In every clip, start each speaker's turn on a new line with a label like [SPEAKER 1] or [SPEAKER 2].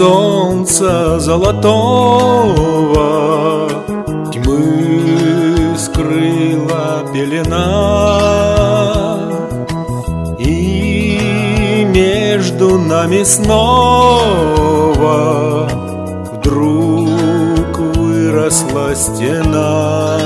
[SPEAKER 1] солнца золотого тьмы скрыла пелена, и между нами снова вдруг выросла стена.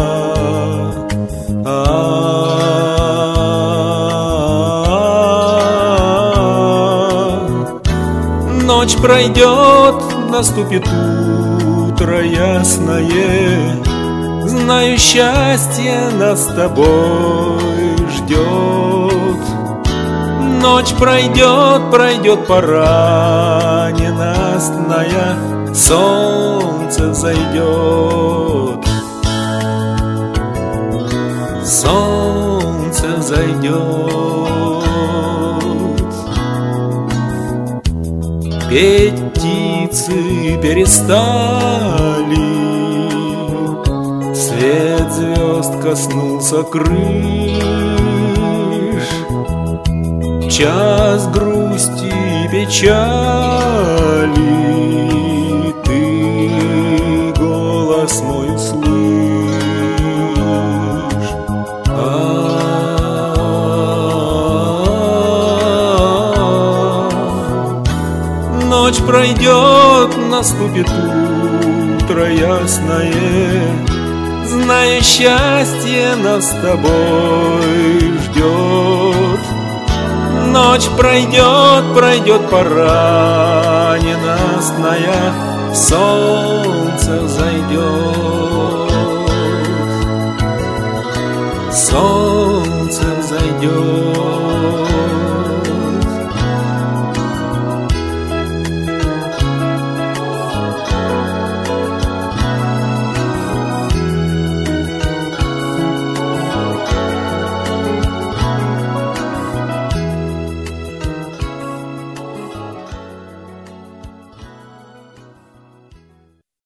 [SPEAKER 1] Ночь пройдет, наступит утро ясное, знаю, счастье нас с тобой ждет. Ночь пройдет, пройдет пора ненастная, солнце взойдет, солнце взойдет. Петь птицы перестали, свет звезд коснулся крыш. Час грусти и печали, ты голос мой услышь. Ночь пройдет, наступит утро ясное, зная, счастье нас с тобой ждет. Ночь пройдет, пройдет пора ненастная, солнце взойдет, солнце взойдет.